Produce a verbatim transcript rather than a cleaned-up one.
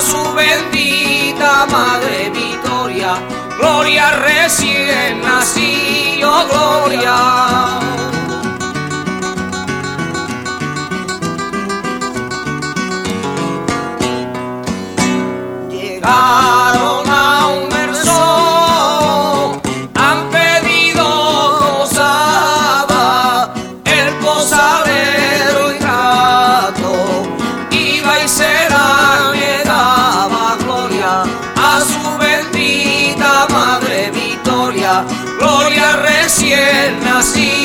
su bendita Madre Victoria, gloria recién nacido, gloria. Llegaron a un verso, han pedido gozaba el posadero ingrato, iba y será le daba gloria a su bendita Madre Victoria, gloria recién nacida.